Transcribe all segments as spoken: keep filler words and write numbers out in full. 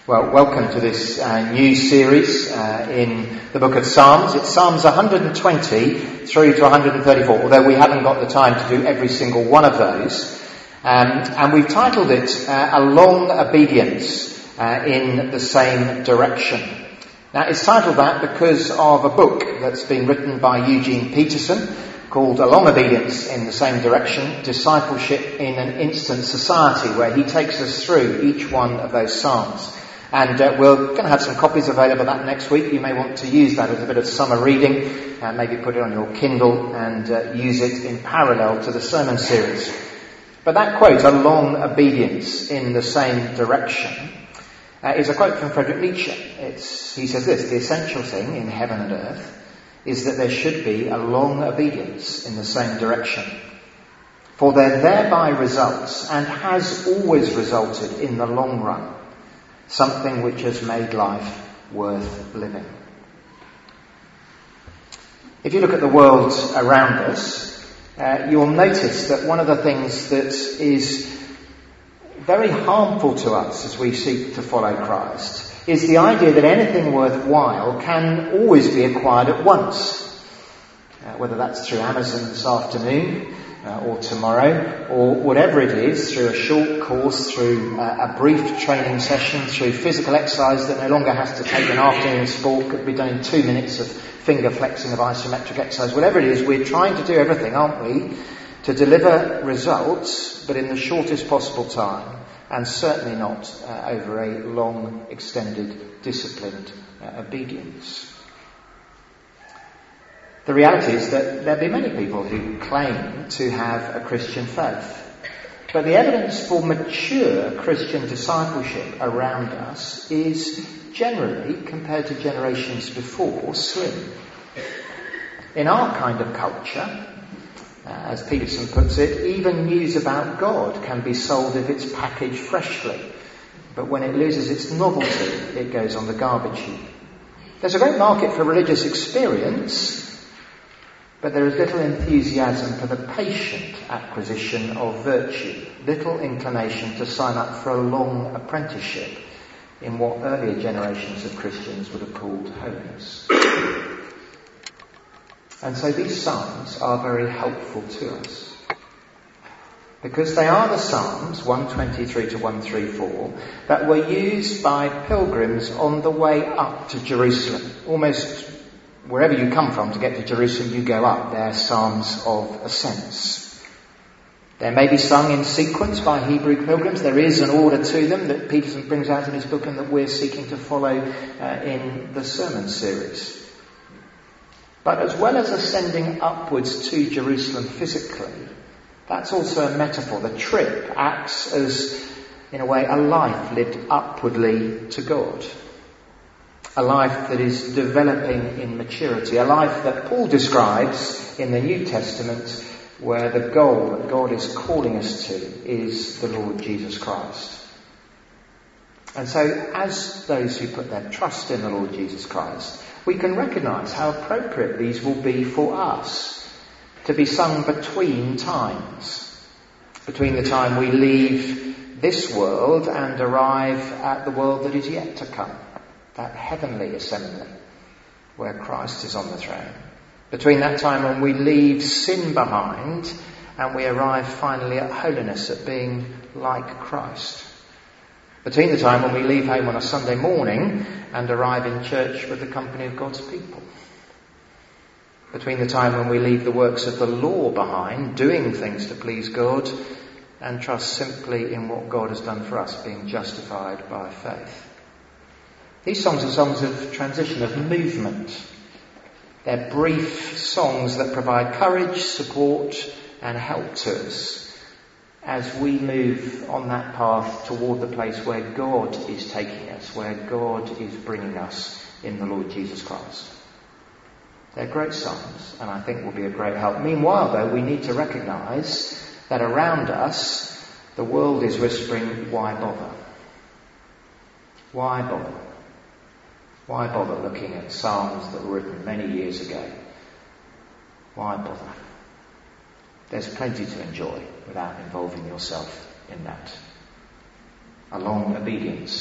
Well, welcome to this uh, new series uh, in the book of Psalms. It's Psalms one hundred twenty through to one hundred thirty-four, although we haven't got the time to do every single one of those. Um, and we've titled it uh, A Long Obedience uh, in the Same Direction. Now, it's titled that because of a book that's been written by Eugene Peterson called A Long Obedience in the Same Direction, Discipleship in an Instant Society, where he takes us through each one of those psalms. And uh, we're going to have some copies available of that next week. You may want to use that as a bit of summer reading, uh, maybe put it on your Kindle and uh, use it in parallel to the sermon series. But that quote, a long obedience in the same direction, uh, is a quote from Friedrich Nietzsche. It's, he says this: the essential thing in heaven and earth is that there should be a long obedience in the same direction. For there thereby results, and has always resulted in the long run, something which has made life worth living. If you look at the world around us, uh, you'll notice that one of the things that is very harmful to us as we seek to follow Christ is the idea that anything worthwhile can always be acquired at once. Uh, whether that's through Amazon this afternoon, uh, or tomorrow, or whatever it is, through a short course, through uh, a brief training session, through physical exercise that no longer has to take an afternoon sport, could be done in two minutes of finger flexing of isometric exercise. Whatever it is, we're trying to do everything, aren't we, to deliver results, but in the shortest possible time, and certainly not uh, over a long, extended, disciplined uh, obedience. The reality is that there'll be many people who claim to have a Christian faith. But the evidence for mature Christian discipleship around us is generally, compared to generations before, slim. In our kind of culture, uh, as Peterson puts it, even news about God can be sold if it's packaged freshly. But when it loses its novelty, it goes on the garbage heap. There's a great market for religious experience, but there is little enthusiasm for the patient acquisition of virtue, little inclination to sign up for a long apprenticeship in what earlier generations of Christians would have called holiness. And so these psalms are very helpful to us, because they are the psalms, one twenty-three to one thirty-four, that were used by pilgrims on the way up to Jerusalem. Almost wherever you come from to get to Jerusalem, you go up. They're psalms of ascents. They may be sung in sequence by Hebrew pilgrims. There is an order to them that Peterson brings out in his book and that we're seeking to follow uh, in the sermon series. But as well as ascending upwards to Jerusalem physically, that's also a metaphor. The trip acts as, in a way, a life lived upwardly to God. A life that is developing in maturity. A life that Paul describes in the New Testament, where the goal that God is calling us to is the Lord Jesus Christ. And so, as those who put their trust in the Lord Jesus Christ, we can recognise how appropriate these will be for us to be sung between times. Between the time we leave this world and arrive at the world that is yet to come. That heavenly assembly where Christ is on the throne. Between that time when we leave sin behind and we arrive finally at holiness, at being like Christ. Between the time when we leave home on a Sunday morning and arrive in church with the company of God's people. Between the time when we leave the works of the law behind, doing things to please God, and trust simply in what God has done for us, being justified by faith. These songs are songs of transition, of movement. They're brief songs that provide courage, support and help to us as we move on that path toward the place where God is taking us, where God is bringing us in the Lord Jesus Christ. They're great songs, and I think will be a great help. Meanwhile, though, we need to recognise that around us the world is whispering, why bother? Why bother? Why bother looking at psalms that were written many years ago? Why bother? There's plenty to enjoy without involving yourself in that. A long obedience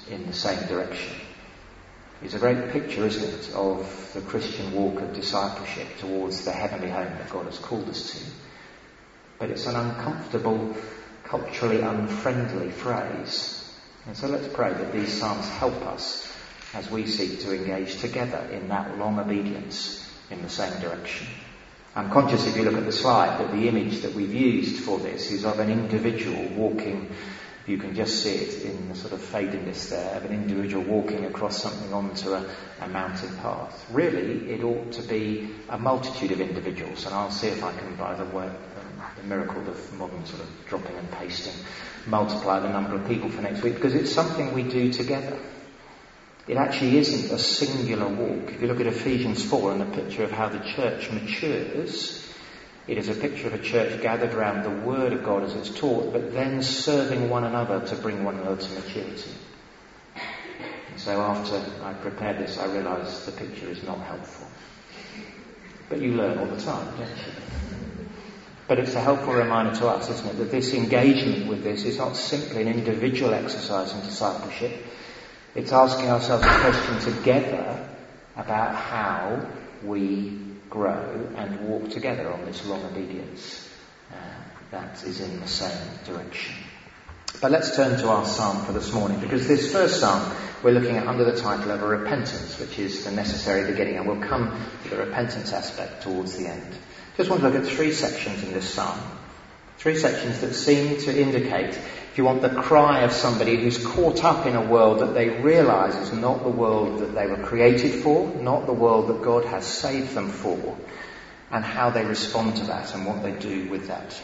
in the same direction. It's a great picture, isn't it, of the Christian walk of discipleship towards the heavenly home that God has called us to. But it's an uncomfortable, culturally unfriendly phrase. And so let's pray that these psalms help us as we seek to engage together in that long obedience in the same direction. I'm conscious, if you look at the slide, that the image that we've used for this is of an individual walking. You can just see it in the sort of fadiness there, of an individual walking across something onto a, a mountain path. Really, it ought to be a multitude of individuals, and I'll see if I can, by the way, um, the miracle of modern sort of dropping and pasting, multiply the number of people for next week, because it's something we do together. It actually isn't a singular walk. If you look at Ephesians four and the picture of how the church matures, it is a picture of a church gathered around the Word of God as it's taught, but then serving one another to bring one another to maturity. And so after I prepared this, I realised the picture is not helpful. But you learn all the time, don't you? But it's a helpful reminder to us, isn't it, that this engagement with this is not simply an individual exercise in discipleship. It's asking ourselves a question together about how we grow and walk together on this long obedience uh, that is in the same direction. But let's turn to our psalm for this morning, because this first psalm we're looking at under the title of a repentance, which is the necessary beginning, and we'll come to the repentance aspect towards the end. Just want to look at three sections in this psalm. Three sections that seem to indicate, if you want, the cry of somebody who's caught up in a world that they realise is not the world that they were created for, not the world that God has saved them for, and how they respond to that and what they do with that.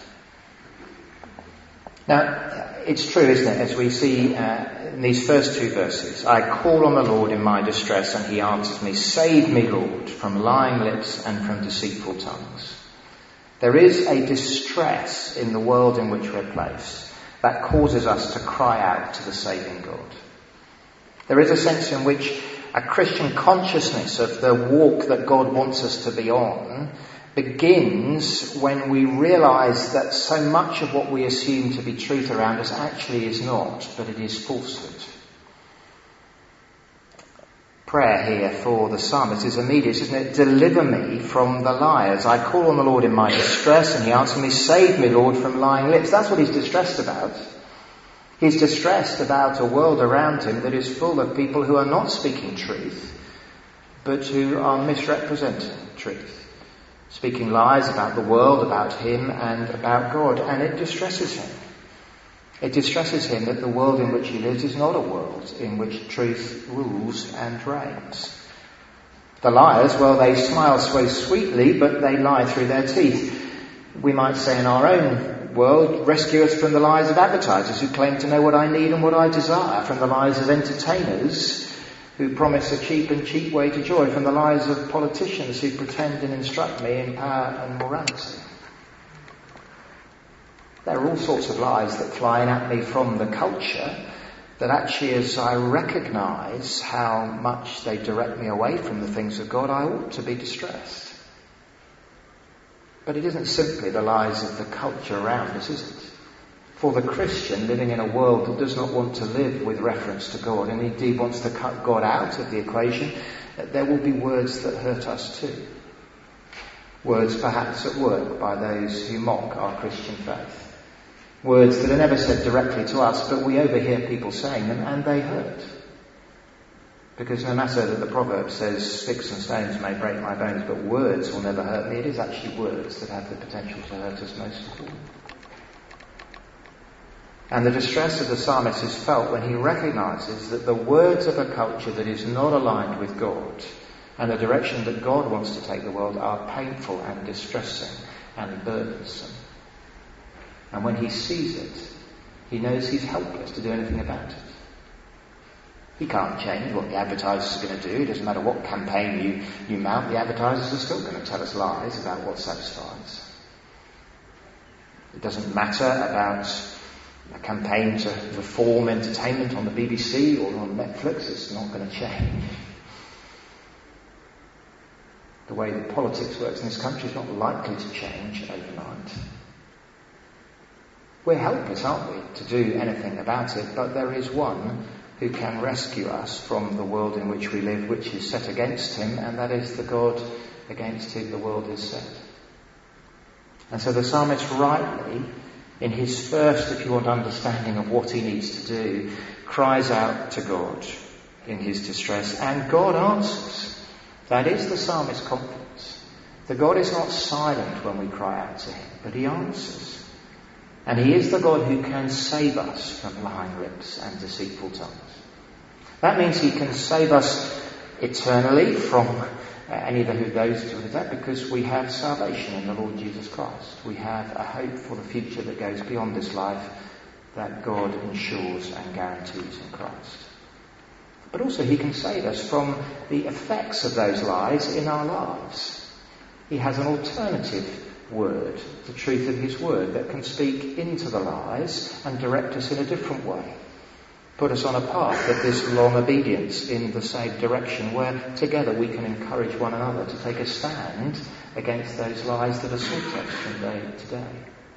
Now, it's true, isn't it, as we see uh, in these first two verses, I call on the Lord in my distress and he answers me, save me, Lord, from lying lips and from deceitful tongues. There is a distress in the world in which we're placed that causes us to cry out to the saving God. There is a sense in which a Christian consciousness of the walk that God wants us to be on begins when we realise that so much of what we assume to be truth around us actually is not, but it is falsehood. Prayer here for the psalmist is immediate, isn't it? Deliver me from the liars. I call on the Lord in my distress and he answers me, save me, Lord, from lying lips. That's what he's distressed about. He's distressed about a world around him that is full of people who are not speaking truth, but who are misrepresenting truth. Speaking lies about the world, about him and about God, and it distresses him. It distresses him that the world in which he lives is not a world in which truth rules and reigns. The liars, well, they smile so sweetly, but they lie through their teeth. We might say in our own world, rescue us from the lies of advertisers who claim to know what I need and what I desire, from the lies of entertainers who promise a cheap and cheap way to joy, from the lies of politicians who pretend and instruct me in power and morality. There are all sorts of lies that fly in at me from the culture that actually, as I recognise how much they direct me away from the things of God, I ought to be distressed. But it isn't simply the lies of the culture around us, is it? For the Christian living in a world that does not want to live with reference to God and indeed wants to cut God out of the equation, there will be words that hurt us too. Words perhaps at work by those who mock our Christian faith. Words that are never said directly to us, but we overhear people saying them and they hurt. Because no matter that the proverb says sticks and stones may break my bones, but words will never hurt me, it is actually words that have the potential to hurt us most of all. And the distress of the psalmist is felt when he recognises that the words of a culture that is not aligned with God and the direction that God wants to take the world are painful and distressing and burdensome. And when he sees it, he knows he's helpless to do anything about it. He can't change what the advertisers are going to do. It doesn't matter what campaign you, you mount, the advertisers are still going to tell us lies about what satisfies. It doesn't matter about a campaign to reform entertainment on the B B C or on Netflix. It's not going to change. The way that politics works in this country is not likely to change overnight. We're helpless, aren't we, to do anything about it, but there is one who can rescue us from the world in which we live, which is set against him, and that is the God against whom the world is set. And so the psalmist rightly, in his first, if you want, understanding of what he needs to do, cries out to God in his distress, and God answers. That is the psalmist's confidence. That God is not silent when we cry out to him, but he answers. And he is the God who can save us from lying lips and deceitful tongues. That means he can save us eternally from uh, any of who goes to that, because we have salvation in the Lord Jesus Christ. We have a hope for the future that goes beyond this life that God ensures and guarantees in Christ. But also he can save us from the effects of those lies in our lives. He has an alternative word, the truth of his word, that can speak into the lies and direct us in a different way. Put us on a path of this long obedience in the same direction, where together we can encourage one another to take a stand against those lies that assault us from day to day.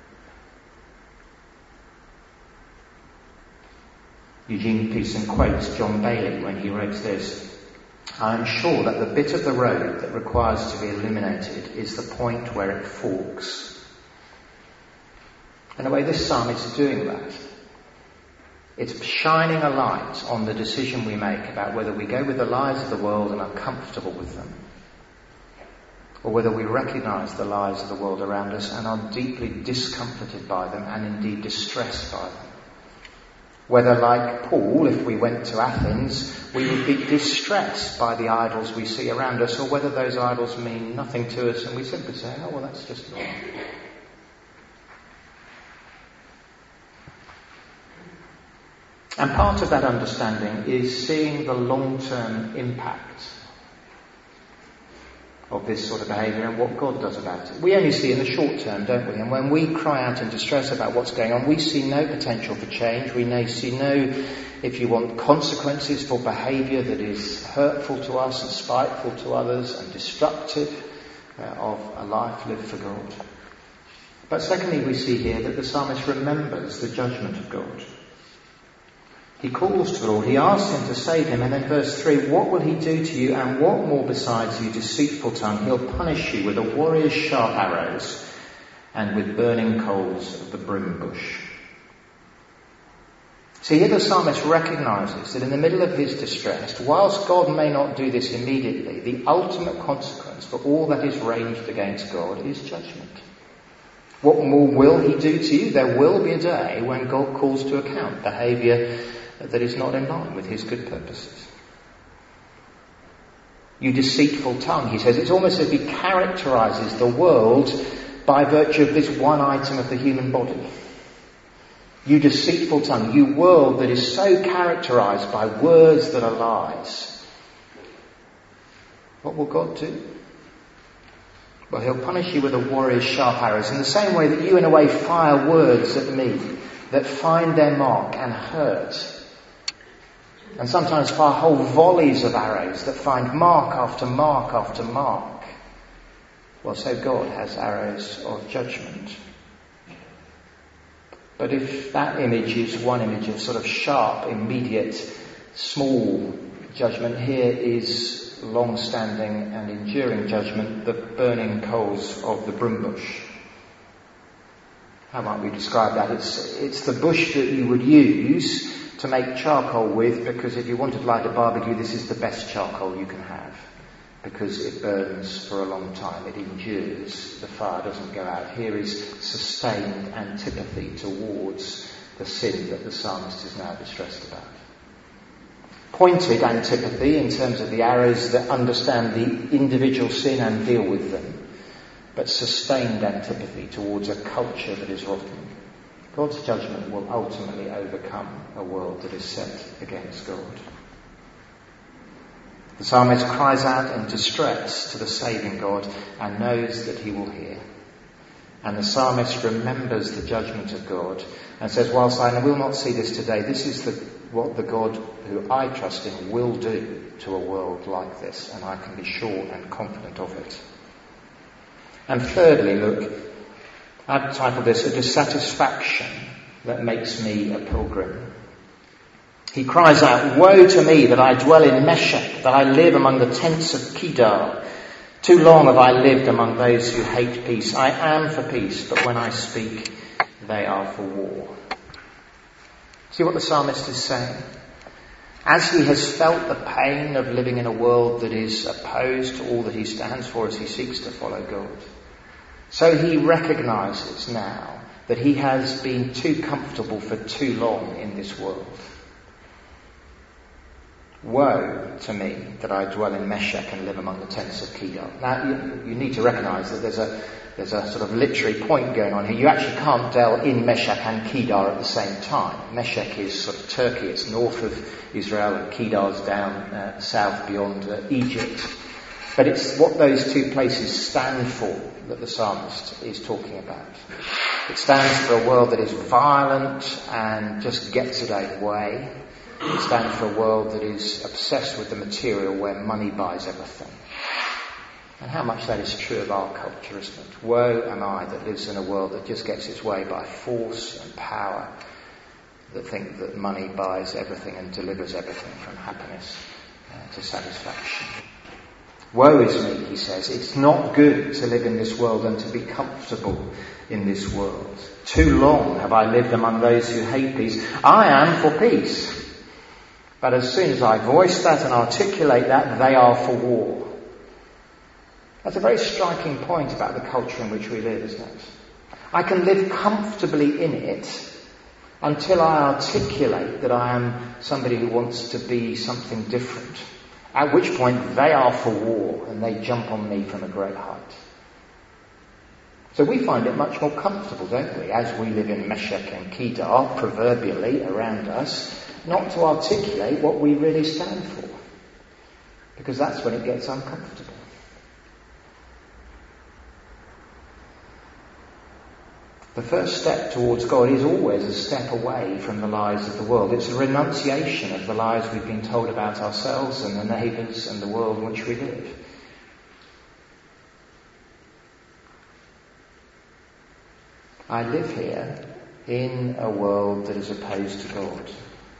Eugene Peterson quotes John Bailey when he wrote this: "I am sure that the bit of the road that requires to be eliminated is the point where it forks." In a way, this psalm is doing that. It's shining a light on the decision we make about whether we go with the lies of the world and are comfortable with them, or whether we recognise the lies of the world around us and are deeply discomforted by them and indeed distressed by them. Whether, like Paul, if we went to Athens, we would be distressed by the idols we see around us, or whether those idols mean nothing to us and we simply say, oh, well, that's just wrong. And part of that understanding is seeing the long-term impact of this sort of behaviour and what God does about it. We only see in the short term, don't we? And when we cry out in distress about what's going on, we see no potential for change. We may see no, if you want, consequences for behaviour that is hurtful to us and spiteful to others and destructive uh, of a life lived for God. But secondly, we see here that the psalmist remembers the judgment of God. He calls to the Lord, he asks him to save him, and then verse three, what will he do to you, and what more besides, you deceitful tongue? He'll punish you with a warrior's sharp arrows and with burning coals of the brim bush. See, here the psalmist recognises that in the middle of his distress, whilst God may not do this immediately, the ultimate consequence for all that is raged against God is judgment. What more will he do to you? There will be a day when God calls to account behaviour that is not in line with his good purposes. You deceitful tongue, he says. It's almost as if he characterises the world by virtue of this one item of the human body. You deceitful tongue, you world that is so characterised by words that are lies. What will God do? Well, he'll punish you with a warrior's sharp arrows in the same way that you in a way fire words at me that find their mark and hurt. And sometimes fire whole volleys of arrows that find mark after mark after mark. Well, so God has arrows of judgment. But if that image is one image of sort of sharp, immediate, small judgment, here is long-standing and enduring judgment, the burning coals of the brim bush. How might we describe that? It's, it's the bush that you would use to make charcoal with, because if you wanted to light a barbecue, this is the best charcoal you can have, because it burns for a long time, it endures, the fire doesn't go out. Here is sustained antipathy towards the sin that the psalmist is now distressed about. Pointed antipathy in terms of the arrows that understand the individual sin and deal with them, but sustained antipathy towards a culture that is rotten. God's judgment will ultimately overcome a world that is set against God. The psalmist cries out in distress to the saving God and knows that he will hear. And the psalmist remembers the judgment of God and says, whilst I will not see this today, this is the, what the God who I trust in will do to a world like this, and I can be sure and confident of it. And thirdly, look, I've titled this, A Dissatisfaction That Makes Me a Pilgrim. He cries out, "Woe to me that I dwell in Meshech, that I live among the tents of Kedar. Too long have I lived among those who hate peace. I am for peace, but when I speak, they are for war." See what the psalmist is saying? As he has felt the pain of living in a world that is opposed to all that he stands for as he seeks to follow God, so he recognises now that he has been too comfortable for too long in this world. Woe to me that I dwell in Meshech and live among the tents of Kedar. Now, you, you need to recognise that there's a there's a sort of literary point going on here. You actually can't dwell in Meshech and Kedar at the same time. Meshech is sort of Turkey, it's north of Israel, and Kedar's down uh, south beyond uh, Egypt. But it's what those two places stand for that the psalmist is talking about. It stands for a world that is violent and just gets its own way. It stands for a world that is obsessed with the material, where money buys everything. And how much that is true of our culture, isn't it? Woe am I that lives in a world that just gets its way by force and power, that think that money buys everything and delivers everything from happiness uh, to satisfaction. Woe is me, he says. It's not good to live in this world and to be comfortable in this world. Too long have I lived among those who hate peace. I am for peace. But as soon as I voice that and articulate that, they are for war. That's a very striking point about the culture in which we live, isn't it? I can live comfortably in it until I articulate that I am somebody who wants to be something different. At which point they are for war and they jump on me from a great height. So we find it much more comfortable, don't we, as we live in Meshech and Kedar, proverbially around us, not to articulate what we really stand for. Because that's when it gets uncomfortable. The first step towards God is always a step away from the lies of the world. It's a renunciation of the lies we've been told about ourselves and the neighbours and the world in which we live. I live here in a world that is opposed to God.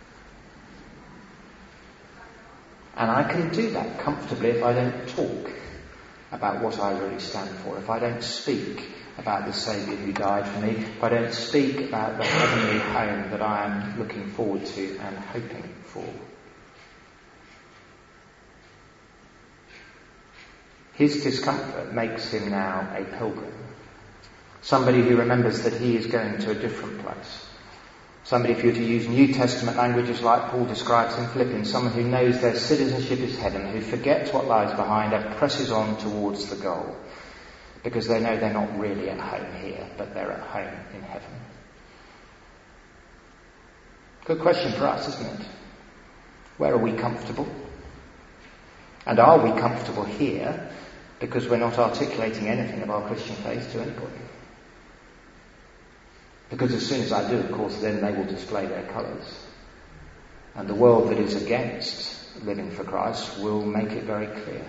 And I can do that comfortably if I don't talk about what I really stand for, if I don't speak about the Saviour who died for me, if I don't speak about the heavenly home that I am looking forward to and hoping for. His discomfort makes him now a pilgrim. Somebody who remembers that he is going to a different place. Somebody, if you were to use New Testament languages like Paul describes in Philippians, someone who knows their citizenship is heaven, who forgets what lies behind and presses on towards the goal. Because they know they're not really at home here, but they're at home in heaven. Good question for us, isn't it? Where are we comfortable? And are we comfortable here because we're not articulating anything of our Christian faith to anybody? Because as soon as I do, of course, then they will display their colours. And the world that is against living for Christ will make it very clear.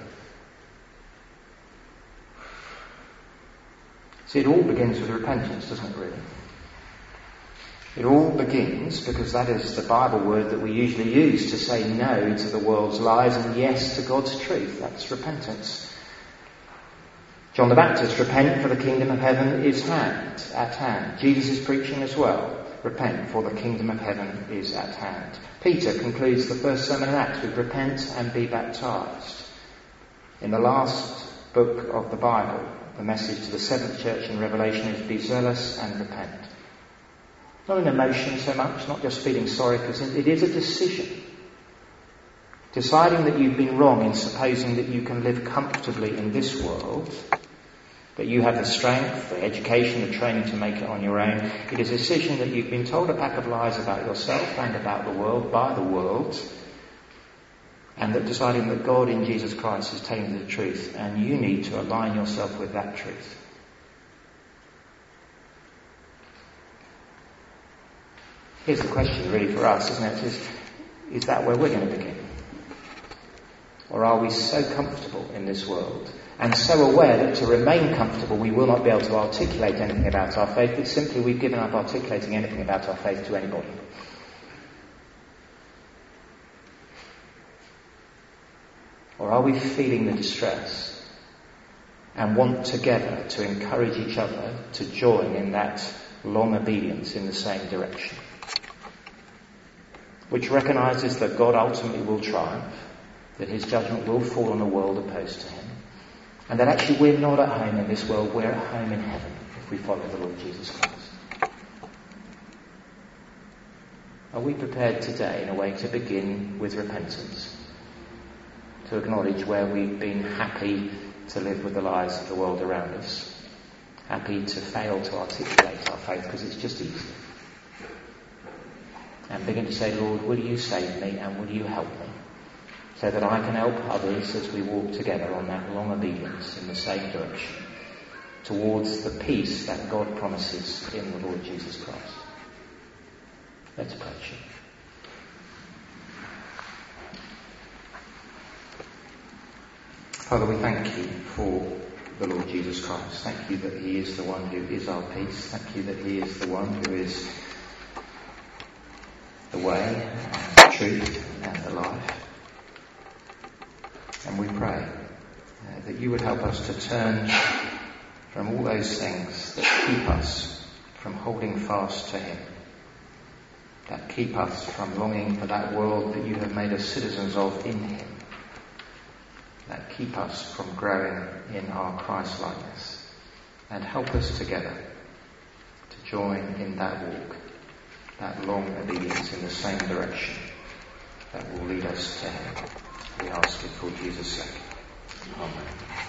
See, it all begins with repentance, doesn't it, really? It all begins because that is the Bible word that we usually use to say no to the world's lies and yes to God's truth. That's repentance. John the Baptist, repent for the kingdom of heaven is hand, at hand. Jesus is preaching as well. Repent for the kingdom of heaven is at hand. Peter concludes the first sermon in Acts with repent and be baptized. In the last book of the Bible, the message to the seventh church in Revelation is be zealous and repent. Not an emotion so much, not just feeling sorry for sin. It is a decision. Deciding that you've been wrong in supposing that you can live comfortably in this world, that you have the strength, the education, the training to make it on your own. It is a decision that you've been told a pack of lies about yourself and about the world by the world, and that deciding that God in Jesus Christ is telling you the truth, and you need to align yourself with that truth. Here's the question really for us, isn't it? Is, is that where we're going to begin? Or are we so comfortable in this world and so aware that to remain comfortable we will not be able to articulate anything about our faith, that simply we've given up articulating anything about our faith to anybody? Or are we feeling the distress and want together to encourage each other to join in that long obedience in the same direction, which recognises that God ultimately will triumph, that his judgment will fall on the world opposed to him, and that actually we're not at home in this world, we're at home in heaven if we follow the Lord Jesus Christ? Are we prepared today in a way to begin with repentance, to acknowledge where we've been happy to live with the lies of the world around us, happy to fail to articulate our faith because it's just easy, and begin to say, Lord, will you save me and will you help me so that I can help others as we walk together on that long obedience in the same direction towards the peace that God promises in the Lord Jesus Christ. Let's pray. Father, we thank you for the Lord Jesus Christ. Thank you that he is the one who is our peace. Thank you that he is the one who is the way and the truth and the life. And we pray uh, that you would help us to turn from all those things that keep us from holding fast to him, that keep us from longing for that world that you have made us citizens of in him, that keep us from growing in our Christ-likeness, and help us together to join in that walk, that long obedience in the same direction that will lead us to him. We ask it for Jesus' sake. Amen.